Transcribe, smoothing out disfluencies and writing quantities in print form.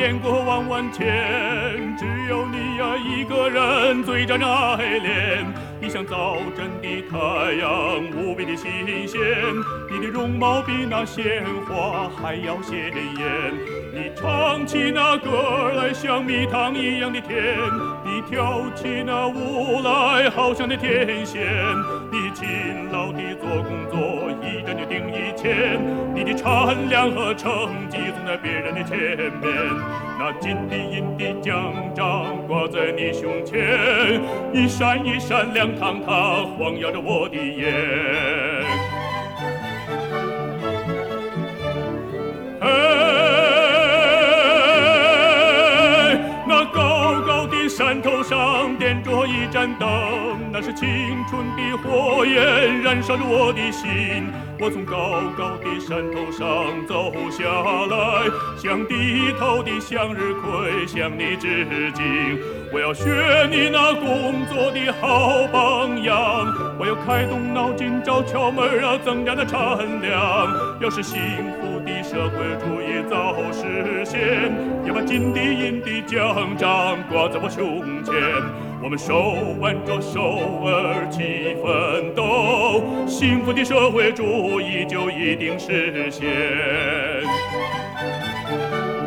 见过万万千，只有你呀一个人最沾着爱恋。你像早晨的太阳，无比的新鲜。你的容貌比那鲜花还要鲜艳。你唱起那歌来像蜜糖一样的甜，你跳起那舞来好像那天仙。你勤劳地做工作，一针就顶1000。你的产量和成绩总在别人的前面。那金的银的奖章挂在你胸前，一闪一闪亮堂堂，晃耀着我的眼。那高高的山头上点着一盏灯，那是青春的火焰燃烧着我的心。我从高高的山头上走下来，向低头的向日葵向你致敬。我要学你那工作的好榜样，我要开动脑筋找窍门啊，增加那产量。要是幸福的社会主义早实现，要把金的银的奖章挂在我胸前。我们手挽着手儿齐奋斗，幸福的社会主义就一定实现。